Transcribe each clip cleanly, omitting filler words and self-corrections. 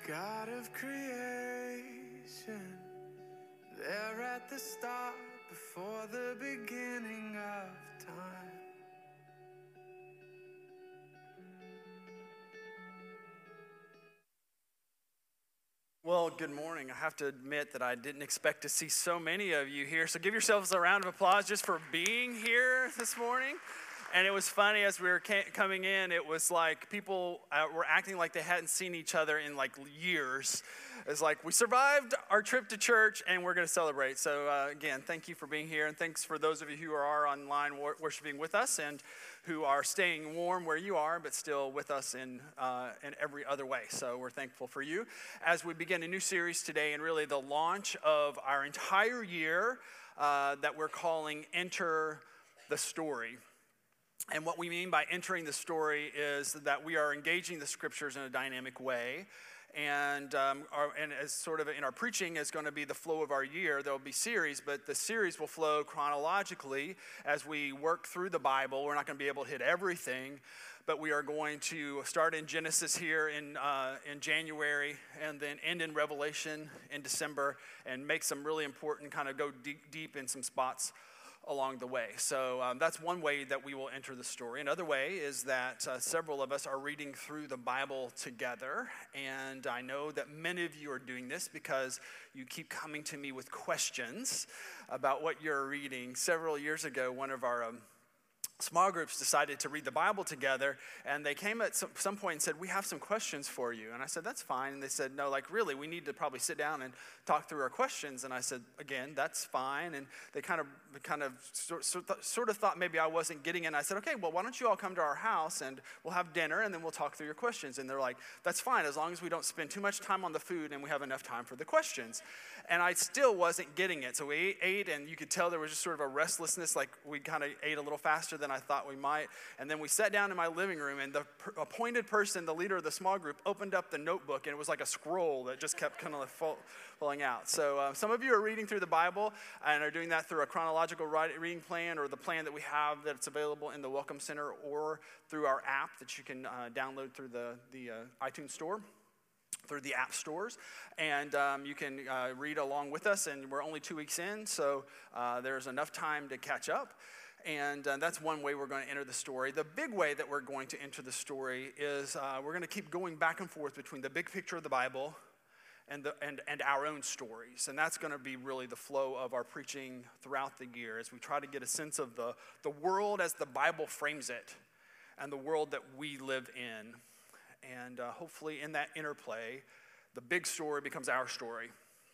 God of creation, there at the start, before the beginning of time. Well, good morning. I have to admit that I didn't expect to see so many of you here, so give yourselves a round of applause just for being here this morning. And it was funny as we were coming in, it was like people were acting like they hadn't seen each other in like years. It's like, we survived our trip to church and we're going to celebrate. So again, thank you for being here, and thanks for those of you who are online worshiping with us and who are staying warm where you are, but still with us in every other way. So we're thankful for you as we begin a new series today, and really the launch of our entire year that we're calling Enter the Story. And what we mean by entering the story is that we are engaging the scriptures in a dynamic way. And as sort of in our preaching is going to be the flow of our year. There will be series, but the series will flow chronologically as we work through the Bible. We're not going to be able to hit everything, but we are going to start in Genesis here in January, and then end in Revelation in December, and make some really important kind of go deep in some spots along the way. So that's one way that we will enter the story. Another way is that several of us are reading through the Bible together, and I know that many of you are doing this because you keep coming to me with questions about what you're reading. Several years ago, one of our small groups decided to read the Bible together, and they came at some point and said, "We have some questions for you." And I said, "That's fine." And they said, "No, like really, we need to probably sit down and talk through our questions." And I said, "Again, that's fine." And they kind of sort of thought maybe I wasn't getting it. And I said, "Okay, well, why don't you all come to our house and we'll have dinner and then we'll talk through your questions." And they're like, "That's fine, as long as we don't spend too much time on the food and we have enough time for the questions." And I still wasn't getting it. So we ate, and you could tell there was just sort of a restlessness, like we kind of ate a little faster than I thought we might. And then we sat down in my living room, and the appointed person, the leader of the small group, opened up the notebook, and it was like a scroll that just kept kind of falling out. So some of you are reading through the Bible and are doing that through a chronological reading plan, or the plan that we have that's available in the Welcome Center, or through our app that you can download through the iTunes Store, through the app stores, and you can read along with us, and we're only 2 weeks in, so there's enough time to catch up, and that's one way we're going to enter the story. The big way that we're going to enter the story is we're going to keep going back and forth between the big picture of the Bible and our own stories, and that's going to be really the flow of our preaching throughout the year as we try to get a sense of the world as the Bible frames it, and the world that we live in. And hopefully in that interplay, the big story becomes our story.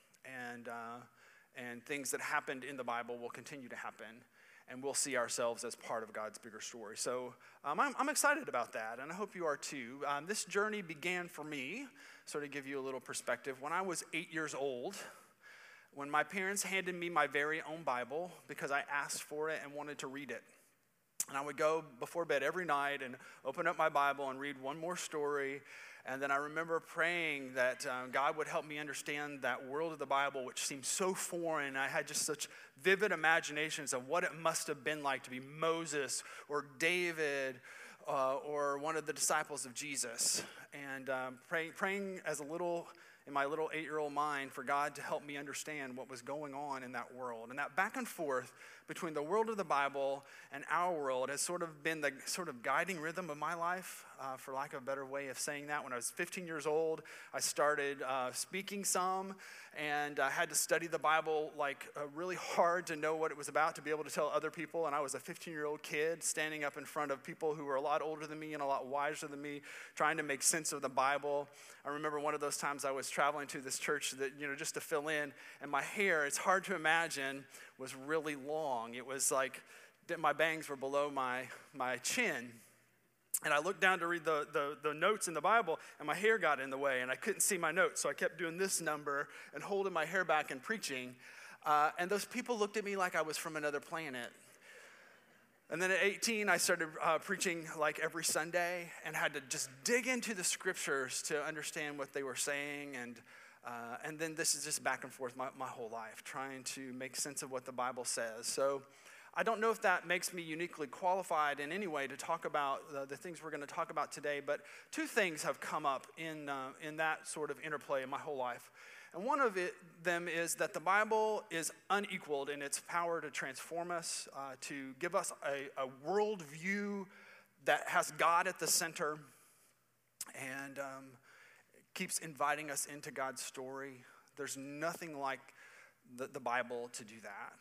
And things that happened in the Bible will continue to happen. And we'll see ourselves as part of God's bigger story. So I'm excited about that, and I hope you are too. This journey began for me, so to give you a little perspective, when I was 8 years old, when my parents handed me my very own Bible because I asked for it and wanted to read it. And I would go before bed every night and open up my Bible and read one more story. And then I remember praying that God would help me understand that world of the Bible, which seemed so foreign. I had just such vivid imaginations of what it must have been like to be Moses or David or one of the disciples of Jesus. And praying in my little 8-year-old mind for God to help me understand what was going on in that world. And that back and forth between the world of the Bible and our world has sort of been the sort of guiding rhythm of my life, for lack of a better way of saying that. When I was 15 years old, I started speaking some, and I had to study the Bible like really hard to know what it was about, to be able to tell other people. And I was a 15-year-old kid standing up in front of people who were a lot older than me and a lot wiser than me, trying to make sense of the Bible. I remember one of those times I was traveling to this church that, just to fill in, and my hair, it's hard to imagine, was really long. It was like my bangs were below my chin. And I looked down to read the notes in the Bible, and my hair got in the way, and I couldn't see my notes. So I kept doing this number and holding my hair back and preaching. And those people looked at me like I was from another planet. And then at 18, I started preaching like every Sunday and had to just dig into the scriptures to understand what they were saying. And then this is just back and forth my whole life, trying to make sense of what the Bible says. So I don't know if that makes me uniquely qualified in any way to talk about the things we're going to talk about today, but two things have come up in that sort of interplay in my whole life. And one of them is that the Bible is unequaled in its power to transform us, to give us a worldview that has God at the center and keeps inviting us into God's story. There's nothing like the Bible to do that.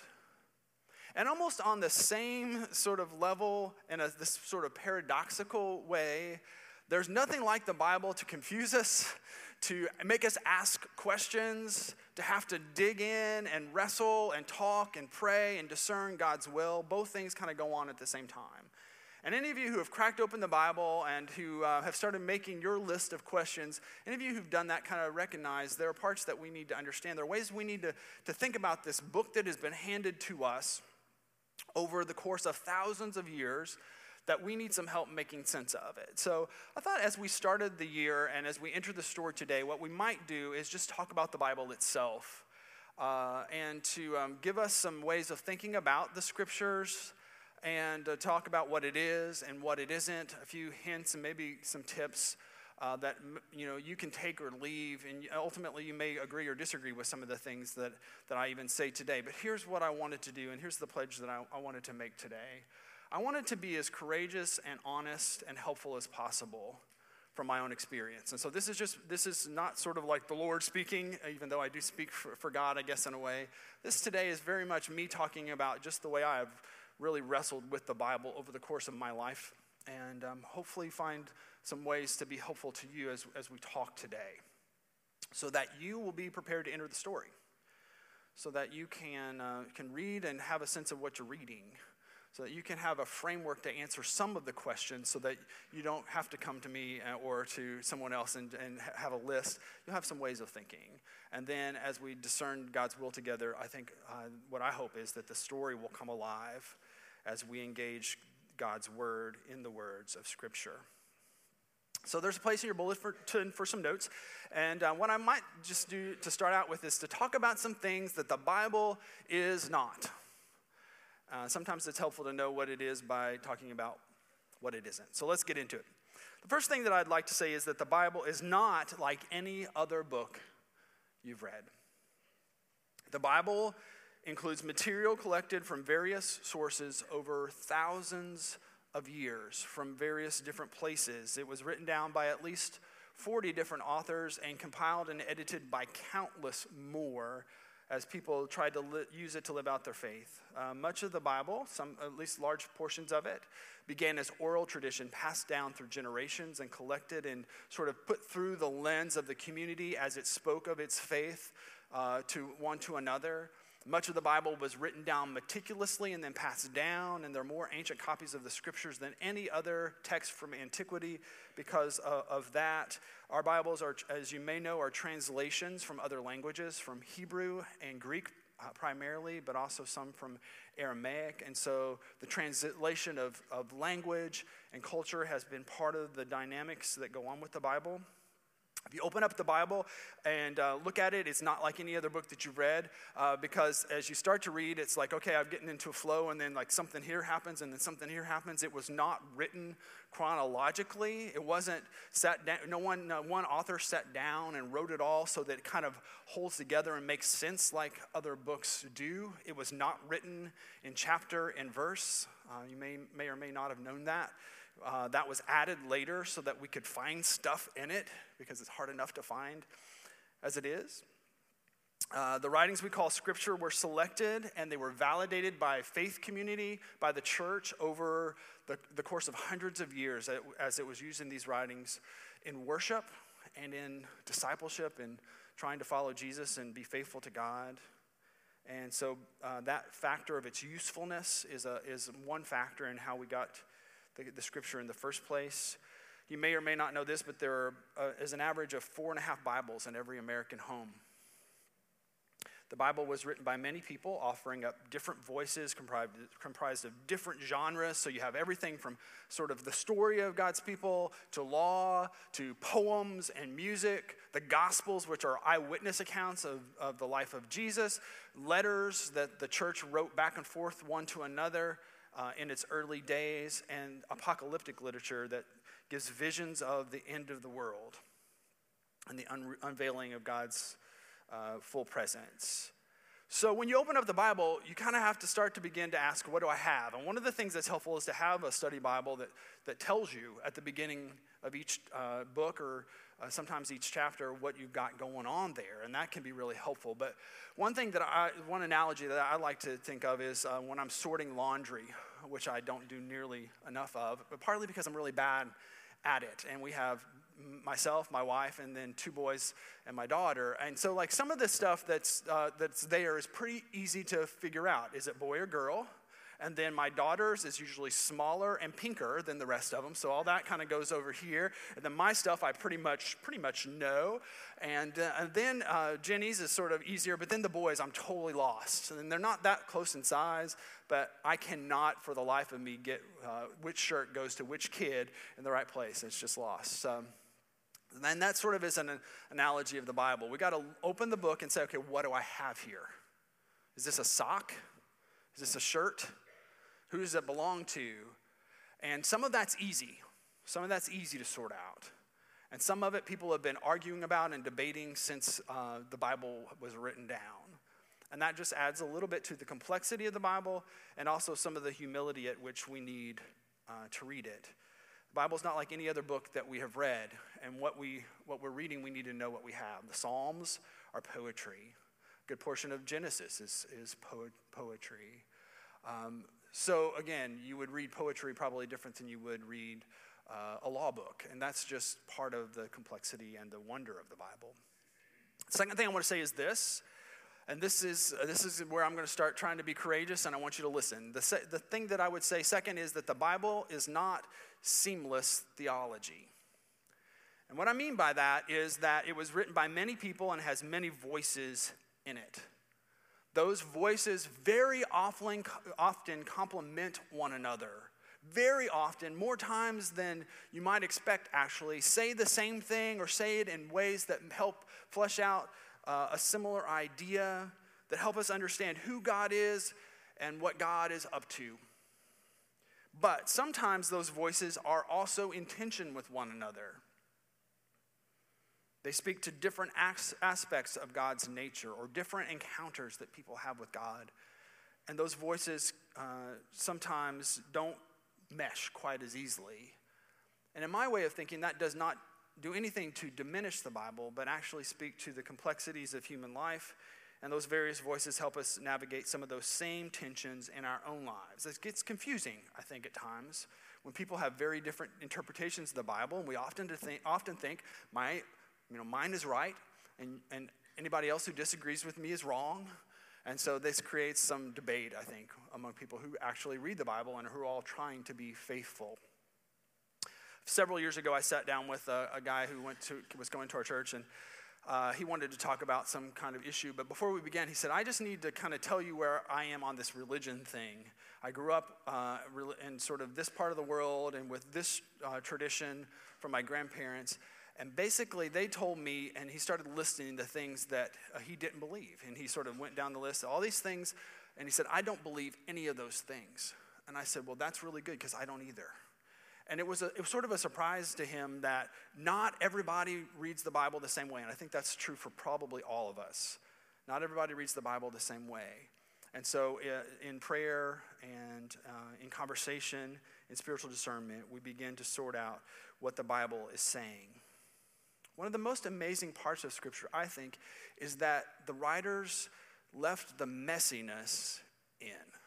And almost on the same sort of level, in this sort of paradoxical way, there's nothing like the Bible to confuse us, to make us ask questions, to have to dig in and wrestle and talk and pray and discern God's will. Both things kind of go on at the same time. And any of you who have cracked open the Bible and who have started making your list of questions, any of you who've done that kind of recognize there are parts that we need to understand. There are ways we need to think about this book that has been handed to us over the course of thousands of years that we need some help making sense of it. So I thought as we started the year and as we enter the story today, what we might do is just talk about the Bible itself and to give us some ways of thinking about the scriptures and talk about what it is and what it isn't, a few hints and maybe some tips that you can take or leave, and ultimately you may agree or disagree with some of the things that I even say today. But here's what I wanted to do, and here's the pledge that I wanted to make today. I wanted to be as courageous and honest and helpful as possible from my own experience. And so this is not sort of like the Lord speaking, even though I do speak for God, I guess, in a way. This today is very much me talking about just the way I have really wrestled with the Bible over the course of my life, and hopefully find some ways to be helpful to you as we talk today, so that you will be prepared to enter the story, so that you can read and have a sense of what you're reading, so that you can have a framework to answer some of the questions, so that you don't have to come to me or to someone else and have a list. You'll have some ways of thinking. And then as we discern God's will together, I think what I hope is that the story will come alive as we engage God's word in the words of Scripture. So there's a place in your bulletin for some notes. And what I might just do to start out with is to talk about some things that the Bible is not. Sometimes it's helpful to know what it is by talking about what it isn't. So let's get into it. The first thing that I'd like to say is that the Bible is not like any other book you've read. The Bible includes material collected from various sources over thousands of years from various different places. It was written down by at least 40 different authors and compiled and edited by countless more as people tried to use it to live out their faith. Much of the Bible, at least large portions of it, began as oral tradition passed down through generations and collected and sort of put through the lens of the community as it spoke of its faith to one to another. Much of the Bible was written down meticulously and then passed down, and there are more ancient copies of the scriptures than any other text from antiquity because of that. Our Bibles are, as you may know, are translations from other languages, from Hebrew and Greek primarily, but also some from Aramaic. And so the translation of language and culture has been part of the dynamics that go on with the Bible. If you open up the Bible and look at it, it's not like any other book that you've read because as you start to read, it's like, okay, I'm getting into a flow, and then like something here happens and then something here happens. It was not written chronologically. It wasn't sat down. No one author sat down and wrote it all so that it kind of holds together and makes sense like other books do. It was not written in chapter and verse. You may or may not have known that. That was added later so that we could find stuff in it because it's hard enough to find as it is. The writings we call scripture were selected and they were validated by faith community, by the church over the course of hundreds of years as it was using these writings in worship and in discipleship and trying to follow Jesus and be faithful to God. And so that factor of its usefulness is one factor in how we got the scripture in the first place. You may or may not know this, but there is an average of 4.5 Bibles in every American home. The Bible was written by many people, offering up different voices comprised of different genres. So you have everything from sort of the story of God's people to law to poems and music, the Gospels, which are eyewitness accounts of the life of Jesus, letters that the church wrote back and forth one to another in its early days, and apocalyptic literature that gives visions of the end of the world and the unveiling of God's full presence. So when you open up the Bible, you kind of have to start to begin to ask, what do I have? And one of the things that's helpful is to have a study Bible that tells you at the beginning of each book or sometimes each chapter what you've got going on there, and that can be really helpful. But one analogy that I like to think of is when I'm sorting laundry, which I don't do nearly enough of, but partly because I'm really bad at it. And we have myself, my wife, and then 2 boys and my daughter. And so like some of the stuff that's there is pretty easy to figure out. Is it boy or girl? And then my daughter's is usually smaller and pinker than the rest of them. So all that kind of goes over here. And then my stuff I pretty much know. And then Jenny's is sort of easier. But then the boys, I'm totally lost. And they're not that close in size. But I cannot for the life of me get which shirt goes to which kid in the right place. It's just lost. And that sort of is an analogy of the Bible. We got to open the book and say, okay, what do I have here? Is this a sock? Is this a shirt? Who does it belong to? And some of that's easy. Some of that's easy to sort out. And some of it people have been arguing about and debating since the Bible was written down. And that just adds a little bit to the complexity of the Bible and also some of the humility at which we need to read it. The Bible's not like any other book that we have read. And what we're reading, we need to know what we have. The Psalms are poetry. A good portion of Genesis is poetry. So again, you would read poetry probably different than you would read a law book. And that's just part of the complexity and the wonder of the Bible. The second thing I want to say is this. And this is where I'm going to start trying to be courageous, and I want you to listen. The thing that I would say second is that the Bible is not seamless theology. And what I mean by that is that it was written by many people and has many voices in it. Those voices very often complement one another. Very often, more times than you might expect actually, say the same thing or say it in ways that help flesh out a similar idea, that help us understand who God is and what God is up to. But sometimes those voices are also in tension with one another. They speak to different aspects of God's nature or different encounters that people have with God. And those voices sometimes don't mesh quite as easily. And in my way of thinking, that does not do anything to diminish the Bible, but actually speak to the complexities of human life. And those various voices help us navigate some of those same tensions in our own lives. It gets confusing, I think, at times when people have very different interpretations of the Bible, and we often think mine is right, and anybody else who disagrees with me is wrong. And so this creates some debate, I think, among people who actually read the Bible and who are all trying to be faithful. Several years ago, I sat down with a guy who was going to our church, and he wanted to talk about some kind of issue. But before we began, he said, I just need to kind of tell you where I am on this religion thing. I grew up in sort of this part of the world and with this tradition from my grandparents. And basically, they told me, and he started listing the things that he didn't believe. And he sort of went down the list of all these things, and he said, I don't believe any of those things. And I said, well, that's really good, because I don't either. And it was sort of a surprise to him that not everybody reads the Bible the same way. And I think that's true for probably all of us. Not everybody reads the Bible the same way. And so in prayer and in conversation, in spiritual discernment, we begin to sort out what the Bible is saying. One of the most amazing parts of Scripture, I think, is that the writers left the messiness in.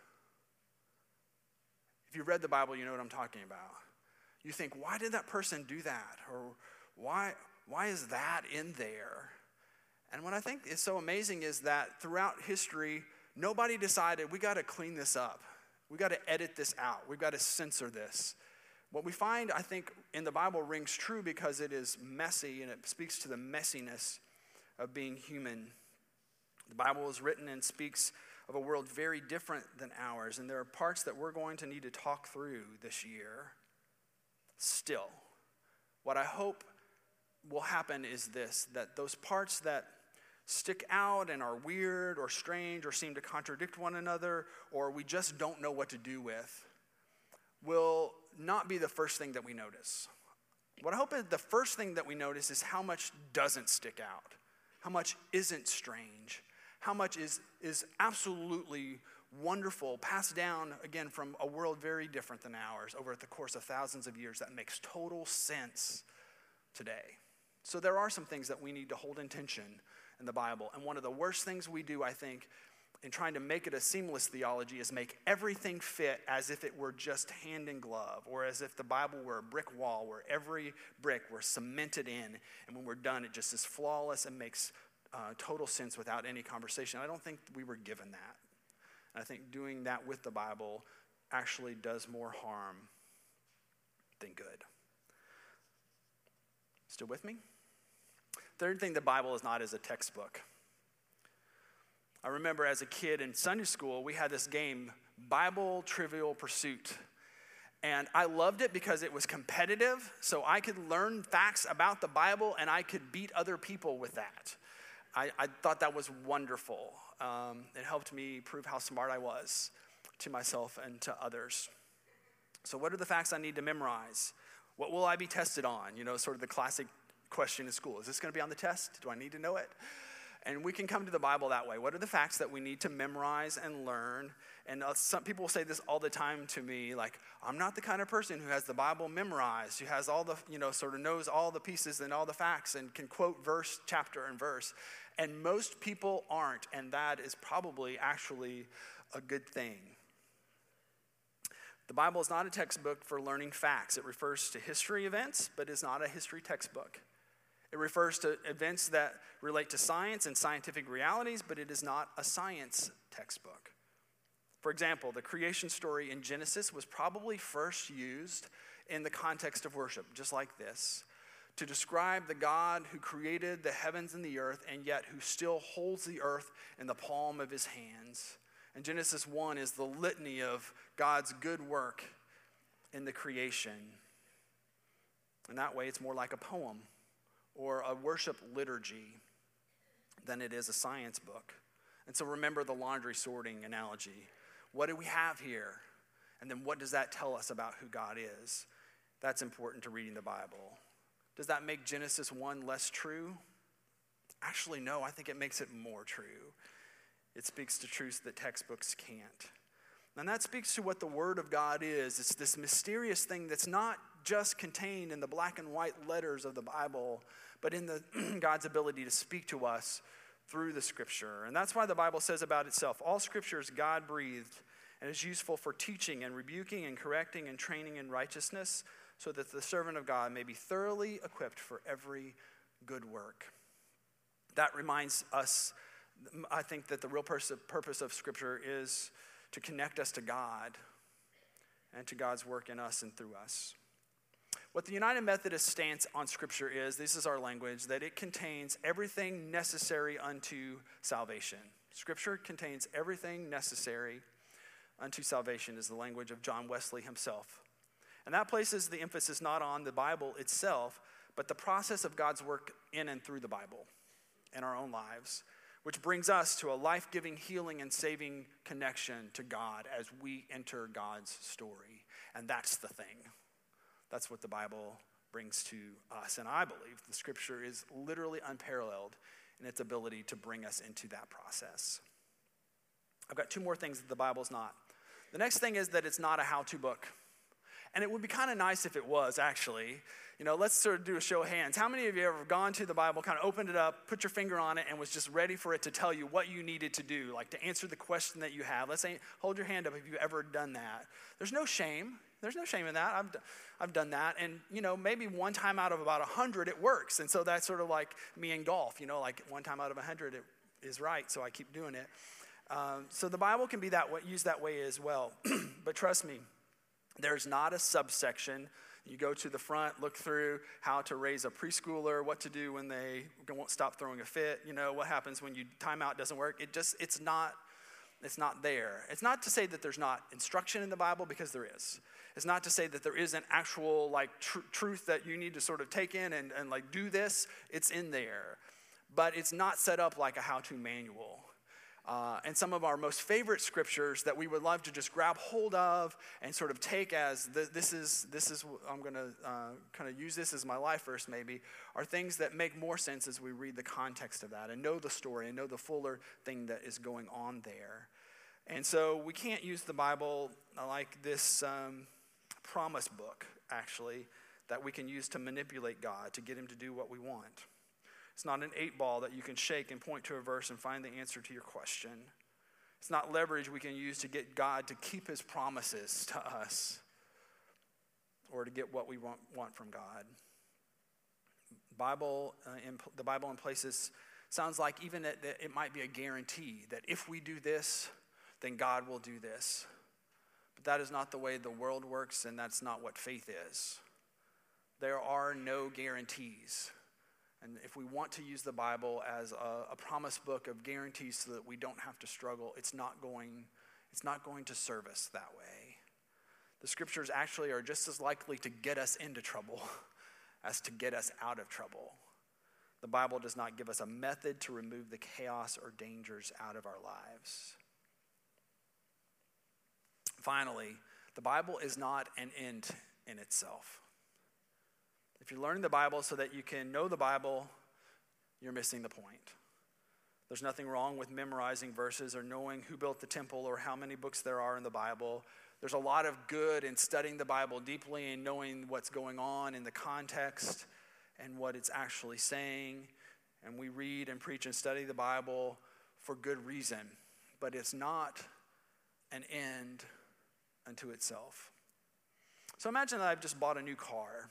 If you've read the Bible, you know what I'm talking about. You think, why did that person do that? Or why is that in there? And what I think is so amazing is that throughout history, nobody decided, we got to clean this up. We got to edit this out. We've got to censor this. What we find, I think, in the Bible rings true because it is messy and it speaks to the messiness of being human. The Bible is written and speaks of a world very different than ours, and there are parts that we're going to need to talk through this year. Still, what I hope will happen is this, that those parts that stick out and are weird or strange or seem to contradict one another or we just don't know what to do with will not be the first thing that we notice. What I hope is the first thing that we notice is how much doesn't stick out, how much isn't strange, how much is absolutely wonderful, passed down, again, from a world very different than ours over the course of thousands of years that makes total sense today. So there are some things that we need to hold in tension in the Bible. And one of the worst things we do, I think, in trying to make it a seamless theology is make everything fit as if it were just hand in glove, or as if the Bible were a brick wall where every brick were cemented in, and when we're done, it just is flawless and makes total sense without any conversation. I don't think we were given that. And I think doing that with the Bible actually does more harm than good. Still with me? Third thing the Bible is not is a textbook. I remember as a kid in Sunday school, we had this game, Bible Trivial Pursuit. And I loved it because it was competitive, so I could learn facts about the Bible and I could beat other people with that. I thought that was wonderful. It helped me prove how smart I was to myself and to others. So what are the facts I need to memorize? What will I be tested on? You know, sort of the classic question in school. Is this going to be on the test? Do I need to know it? And we can come to the Bible that way. What are the facts that we need to memorize and learn? And some people will say this all the time to me, like, I'm not the kind of person who has the Bible memorized, who has all the, sort of knows all the pieces and all the facts and can quote verse, chapter, and verse. And most people aren't, and that is probably actually a good thing. The Bible is not a textbook for learning facts. It refers to history events, but is not a history textbook. It refers to events that relate to science and scientific realities, but it is not a science textbook. For example, the creation story in Genesis was probably first used in the context of worship, just like this, to describe the God who created the heavens and the earth, and yet who still holds the earth in the palm of his hands. And Genesis 1 is the litany of God's good work in the creation. In that way, it's more like a poem or a worship liturgy than it is a science book. And so remember the laundry sorting analogy. What do we have here? And then what does that tell us about who God is? That's important to reading the Bible. Does that make Genesis 1 less true? Actually, no, I think it makes it more true. It speaks to truths that textbooks can't. And that speaks to what the Word of God is. It's this mysterious thing that's not just contained in the black and white letters of the Bible, but in God's ability to speak to us through the Scripture. And that's why the Bible says about itself, all Scripture is God-breathed and is useful for teaching and rebuking and correcting and training in righteousness, so that the servant of God may be thoroughly equipped for every good work. That reminds us, I think, that the real purpose of Scripture is to connect us to God and to God's work in us and through us. What the United Methodist stance on Scripture is, this is our language, that it contains everything necessary unto salvation. Scripture contains everything necessary unto salvation is the language of John Wesley himself. And that places the emphasis not on the Bible itself, but the process of God's work in and through the Bible in our own lives, which brings us to a life-giving, healing, and saving connection to God as we enter God's story. And that's the thing. That's what the Bible brings to us. And I believe the Scripture is literally unparalleled in its ability to bring us into that process. I've got two more things that the Bible's not. The next thing is that it's not a how-to book. And it would be kind of nice if it was, actually. Let's sort of do a show of hands. How many of you have ever gone to the Bible, kind of opened it up, put your finger on it, and was just ready for it to tell you what you needed to do, like to answer the question that you have? Let's say, hold your hand up if you've ever done that. There's no shame. There's no shame in that. I've done that. And, maybe one time out of about 100, it works. And so that's sort of like me in golf. Like one time out of 100, it is right, so I keep doing it. So the Bible can be that way, used that way as well. But trust me, there's not a subsection You go to the front, look through how to raise a preschooler, what to do when they won't stop throwing a fit, what happens when timeout doesn't work. It's not there. It's not to say that there's not instruction in the Bible, because there is. It's not to say that there isn't actual truth that you need to sort of take in and do this. It's in there. But it's not set up like a how-to manual. And some of our most favorite scriptures that we would love to just grab hold of and sort of take as this is I'm going to kind of use this as my life verse maybe, are things that make more sense as we read the context of that and know the story and know the fuller thing that is going on there. And so we can't use the Bible like this promise book, actually, that we can use to manipulate God, to get him to do what we want. It's not an 8-ball that you can shake and point to a verse and find the answer to your question. It's not leverage we can use to get God to keep his promises to us or to get what we want from God. The Bible in places sounds like even that it might be a guarantee that if we do this, then God will do this. But that is not the way the world works, and that's not what faith is. There are no guarantees. And if we want to use the Bible as a promise book of guarantees so that we don't have to struggle, it's not going to serve us that way. The scriptures actually are just as likely to get us into trouble as to get us out of trouble. The Bible does not give us a method to remove the chaos or dangers out of our lives. Finally, the Bible is not an end in itself. If you're learning the Bible so that you can know the Bible, you're missing the point. There's nothing wrong with memorizing verses or knowing who built the temple or how many books there are in the Bible. There's a lot of good in studying the Bible deeply and knowing what's going on in the context and what it's actually saying. And we read and preach and study the Bible for good reason. But it's not an end unto itself. So imagine that I've just bought a new car.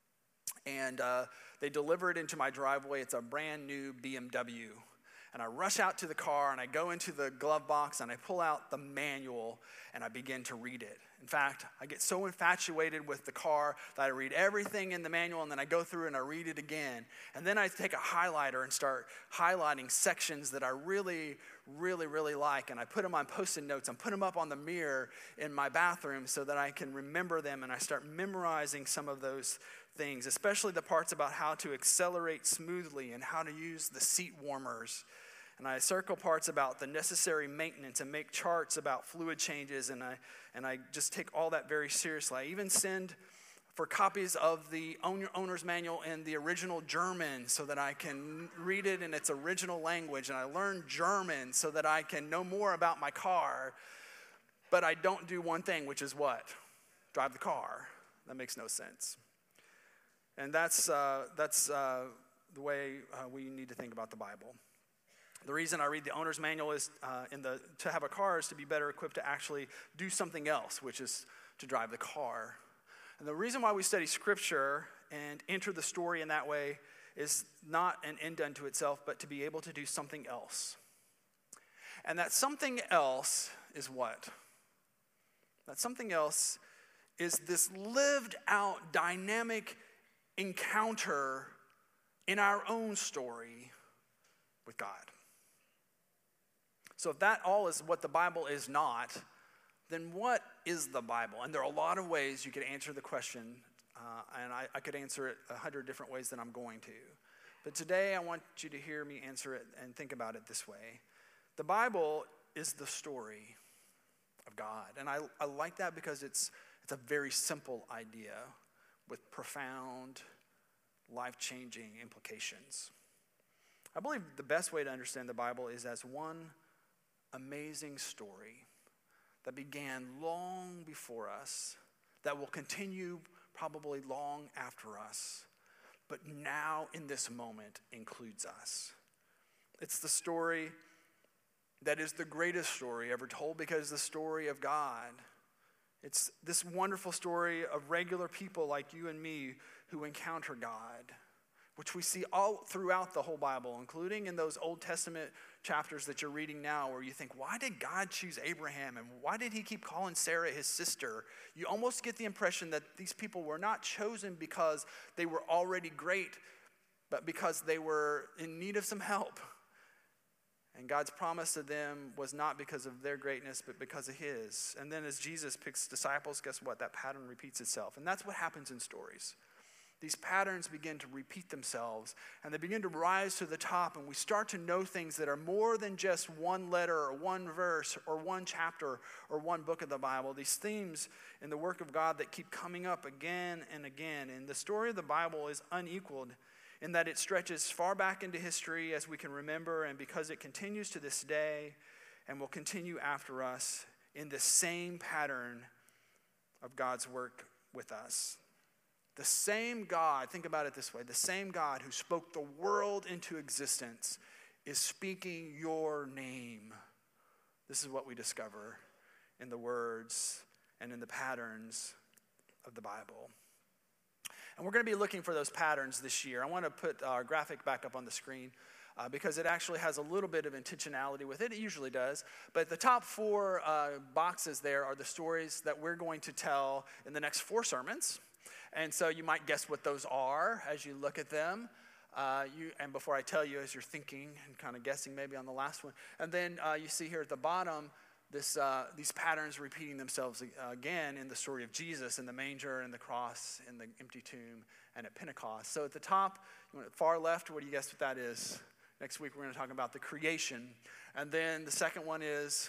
And they deliver it into my driveway. It's a brand new BMW. And I rush out to the car, and I go into the glove box, and I pull out the manual, and I begin to read it. In fact, I get so infatuated with the car that I read everything in the manual, and then I go through and I read it again. And then I take a highlighter and start highlighting sections that I really, really, really like. And I put them on Post-it notes and put them up on the mirror in my bathroom so that I can remember them. And I start memorizing some of those things, especially the parts about how to accelerate smoothly and how to use the seat warmers. And I circle parts about the necessary maintenance and make charts about fluid changes, and I just take all that very seriously. I even send for copies of the owner's manual in the original German so that I can read it in its original language, and I learn German so that I can know more about my car. But I don't do one thing, which is what? Drive the car. That makes no sense. And that's the way we need to think about the Bible. The reason I read the owner's manual is to have a car is to be better equipped to actually do something else, which is to drive the car. And the reason why we study Scripture and enter the story in that way is not an end unto itself, but to be able to do something else. And that something else is what? That something else is this lived out dynamic encounter in our own story with God. So if that all is what the Bible is not, then what is the Bible? And there are a lot of ways you could answer the question, and I could answer it 100 different ways than I'm going to. But today I want you to hear me answer it and think about it this way. The Bible is the story of God. And I like that because it's a very simple idea with profound, life-changing implications. I believe the best way to understand the Bible is as one amazing story that began long before us, that will continue probably long after us, but now in this moment includes us. It's the story that is the greatest story ever told because it's the story of God. It's this wonderful story of regular people like you and me who encounter God which we see all throughout the whole Bible, including in those Old Testament chapters that you're reading now, where you think, why did God choose Abraham? And why did he keep calling Sarah his sister? You almost get the impression that these people were not chosen because they were already great, but because they were in need of some help. And God's promise to them was not because of their greatness, but because of his. And then as Jesus picks disciples, guess what? That pattern repeats itself. And that's what happens in stories. These patterns begin to repeat themselves, and they begin to rise to the top, and we start to know things that are more than just one letter or one verse or one chapter or one book of the Bible. These themes in the work of God that keep coming up again and again. And the story of the Bible is unequaled in that it stretches far back into history as we can remember, and because it continues to this day and will continue after us in the same pattern of God's work with us. The same God, think about it this way, the same God who spoke the world into existence is speaking your name. This is what we discover in the words and in the patterns of the Bible. And we're going to be looking for those patterns this year. I want to put our graphic back up on the screen because it actually has a little bit of intentionality with it. It usually does. But the top 4 boxes there are the stories that we're going to tell in the next 4 sermons. And so you might guess what those are as you look at them. And before I tell you, as you're thinking and kind of guessing maybe on the last one. And then you see here at the bottom, these patterns repeating themselves again in the story of Jesus in the manger and the cross and the empty tomb and at Pentecost. So at the top, far left, what do you guess what that is? Next week we're going to talk about the creation. And then the second one is,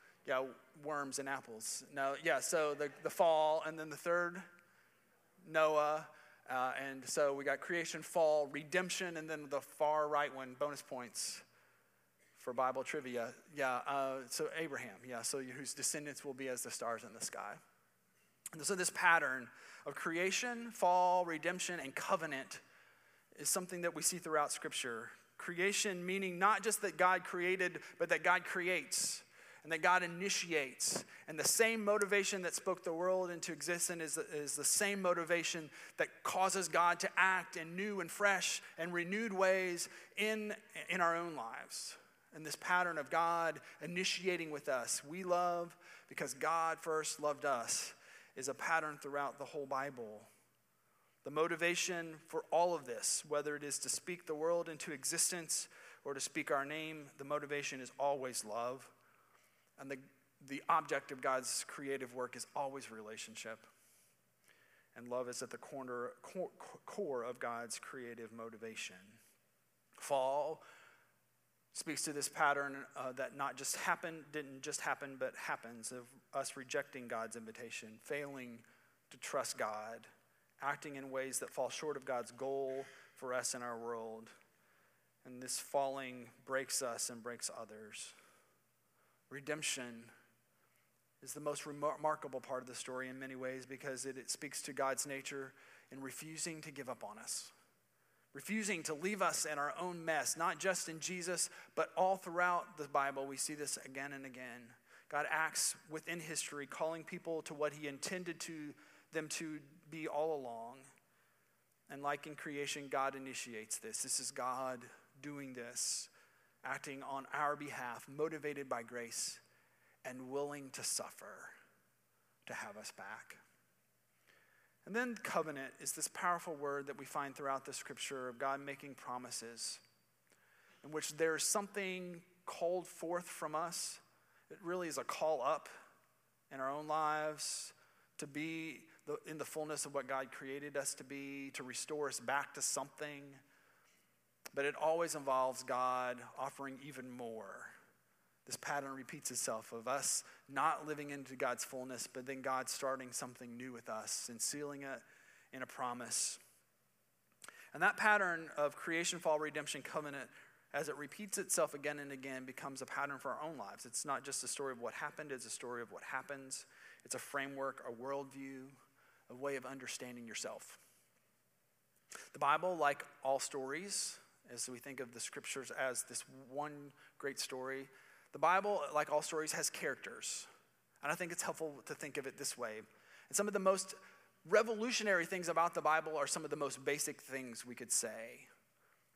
worms and apples. So the fall. And then the third, Noah. And so we got creation, fall, redemption, and then the far right one, bonus points for Bible trivia. So Abraham, so whose descendants will be as the stars in the sky. And so this pattern of creation, fall, redemption, and covenant is something that we see throughout Scripture. Creation meaning not just that God created, but that God creates and that God initiates. And the same motivation that spoke the world into existence is the same motivation that causes God to act in new and fresh and renewed ways in our own lives. And this pattern of God initiating with us, we love because God first loved us, is a pattern throughout the whole Bible. The motivation for all of this, whether it is to speak the world into existence or to speak our name, the motivation is always love. And the object of God's creative work is always relationship. And love is at the core of God's creative motivation. Fall speaks to this pattern that didn't just happen, but happens, of us rejecting God's invitation, failing to trust God, acting in ways that fall short of God's goal for us in our world. And this falling breaks us and breaks others. Redemption is the most remarkable part of the story in many ways because it speaks to God's nature in refusing to give up on us. Refusing to leave us in our own mess, not just in Jesus, but all throughout the Bible. We see this again and again. God acts within history, calling people to what he intended them to be all along. And like in creation, God initiates this. This is God doing this, acting on our behalf, motivated by grace, and willing to suffer to have us back. And then covenant is this powerful word that we find throughout the Scripture of God making promises in which there's something called forth from us. It really is a call up in our own lives to be in the fullness of what God created us to be, to restore us back to something. But it always involves God offering even more. This pattern repeats itself of us not living into God's fullness, but then God starting something new with us and sealing it in a promise. And that pattern of creation, fall, redemption, covenant, as it repeats itself again and again, becomes a pattern for our own lives. It's not just a story of what happened, it's a story of what happens. It's a framework, a worldview, a way of understanding yourself. The Bible, like all stories, as we think of the Scriptures as this one great story, the Bible, like all stories, has characters. And I think it's helpful to think of it this way. And some of the most revolutionary things about the Bible are some of the most basic things we could say.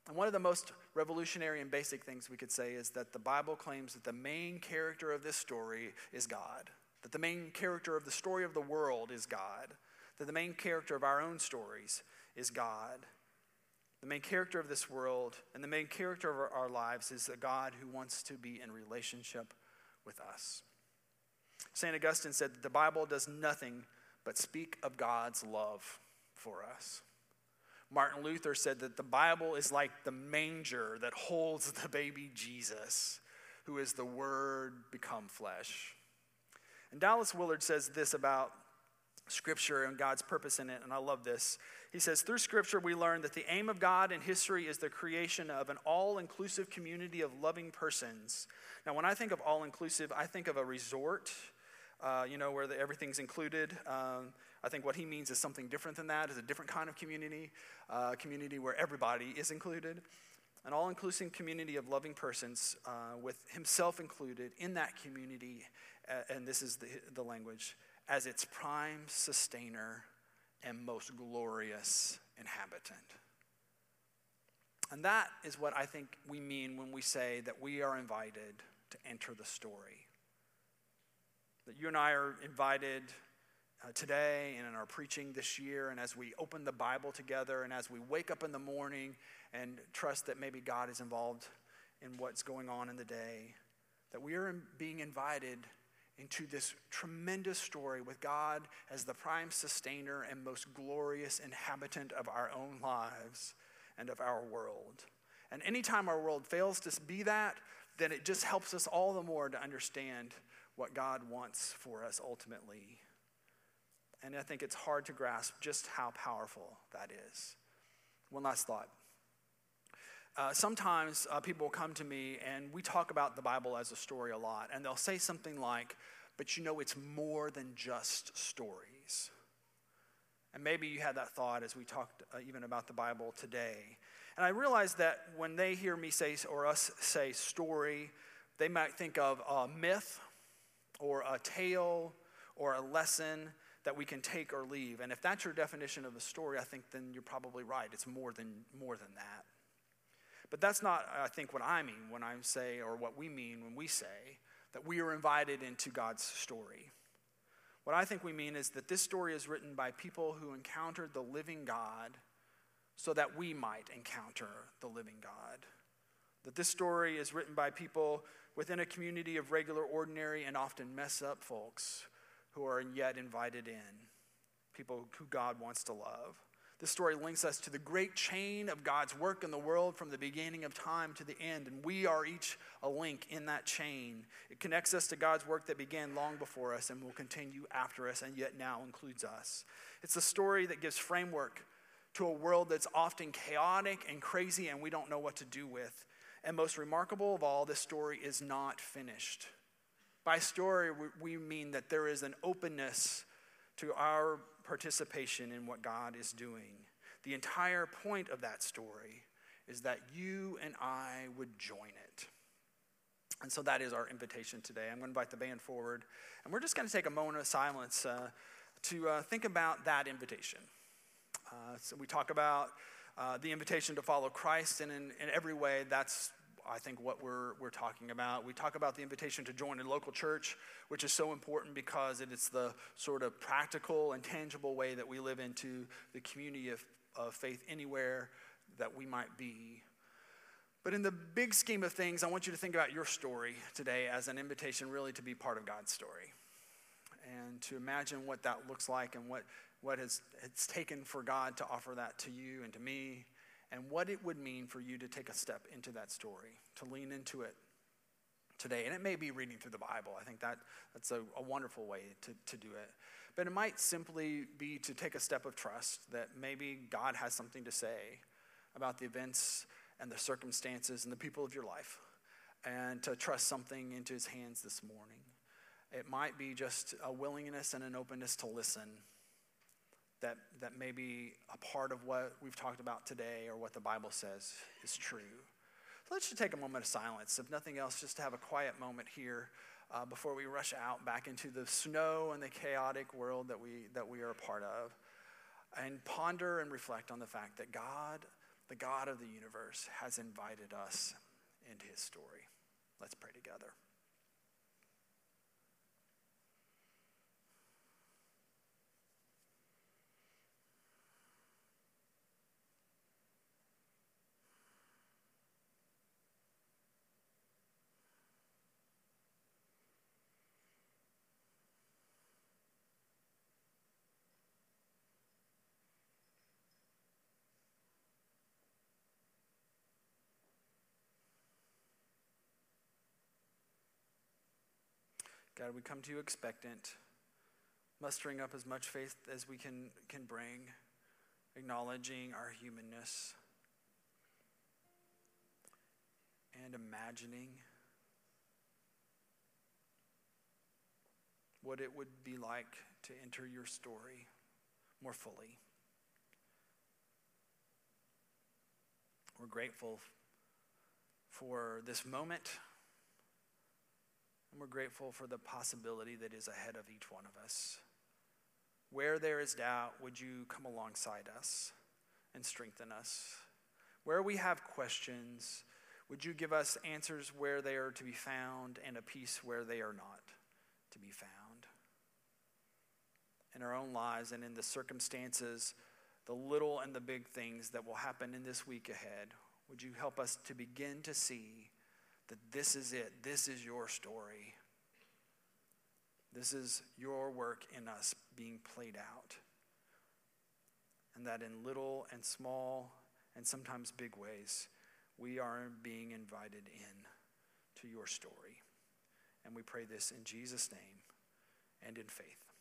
And one of the most revolutionary and basic things we could say is that the Bible claims that the main character of this story is God, that the main character of the story of the world is God, that the main character of our own stories is God. The main character of this world and the main character of our lives is a God who wants to be in relationship with us. St. Augustine said that the Bible does nothing but speak of God's love for us. Martin Luther said that the Bible is like the manger that holds the baby Jesus, who is the Word become flesh. And Dallas Willard says this about Scripture and God's purpose in it, and I love this. He says, through Scripture we learn that the aim of God in history is the creation of an all-inclusive community of loving persons. Now, when I think of all-inclusive, I think of a resort, where everything's included. I think what he means is something different than that, is a different kind of community, a community where everybody is included. An all-inclusive community of loving persons with himself included in that community, and this is the language, as its prime sustainer and most glorious inhabitant. And that is what I think we mean when we say that we are invited to enter the story. That you and I are invited today and in our preaching this year, and as we open the Bible together, and as we wake up in the morning and trust that maybe God is involved in what's going on in the day, that we are being invited into this tremendous story with God as the prime sustainer and most glorious inhabitant of our own lives and of our world. And anytime our world fails to be that, then it just helps us all the more to understand what God wants for us ultimately. And I think it's hard to grasp just how powerful that is. One last thought. Sometimes people will come to me and we talk about the Bible as a story a lot, and they'll say something like, but it's more than just stories. And maybe you had that thought as we talked even about the Bible today. And I realize that when they hear me say, or us say story, they might think of a myth or a tale or a lesson that we can take or leave. And if that's your definition of a story, I think then you're probably right. It's more than that. But that's not, I think, what I mean when I say, or what we mean when we say that we are invited into God's story. What I think we mean is that this story is written by people who encountered the living God so that we might encounter the living God. That this story is written by people within a community of regular, ordinary, and often mess up folks who are yet invited in, people who God wants to love. This story links us to the great chain of God's work in the world from the beginning of time to the end, and we are each a link in that chain. It connects us to God's work that began long before us and will continue after us and yet now includes us. It's a story that gives framework to a world that's often chaotic and crazy and we don't know what to do with. And most remarkable of all, this story is not finished. By story, we mean that there is an openness to our participation in what God is doing. The entire point of that story is that you and I would join it. And so that is our invitation today. I'm going to invite the band forward, and we're just going to take a moment of silence to think about that invitation. So we talk about the invitation to follow Christ, and in every way, that's I think what we're talking about. We talk about the invitation to join a local church, which is so important because it is the sort of practical and tangible way that we live into the community of faith anywhere that we might be. But in the big scheme of things, I want you to think about your story today as an invitation really to be part of God's story and to imagine what that looks like and what it's taken for God to offer that to you and to me, and what it would mean for you to take a step into that story, to lean into it today. And it may be reading through the Bible. I think that's a wonderful way to do it. But it might simply be to take a step of trust that maybe God has something to say about the events and the circumstances and the people of your life, and to trust something into his hands this morning. It might be just a willingness and an openness to listen that may be a part of what we've talked about today or what the Bible says is true. So let's just take a moment of silence, if nothing else, just to have a quiet moment here before we rush out back into the snow and the chaotic world that we are a part of, and ponder and reflect on the fact that God, the God of the universe, has invited us into his story. Let's pray together. God, we come to you expectant, mustering up as much faith as we can bring, acknowledging our humanness, and imagining what it would be like to enter your story more fully. We're grateful for this moment, and we're grateful for the possibility that is ahead of each one of us. Where there is doubt, would you come alongside us and strengthen us? Where we have questions, would you give us answers where they are to be found and a peace where they are not to be found? In our own lives and in the circumstances, the little and the big things that will happen in this week ahead, would you help us to begin to see that this is it, this is your story. This is your work in us being played out. And that in little and small and sometimes big ways, we are being invited in to your story. And we pray this in Jesus' name and in faith.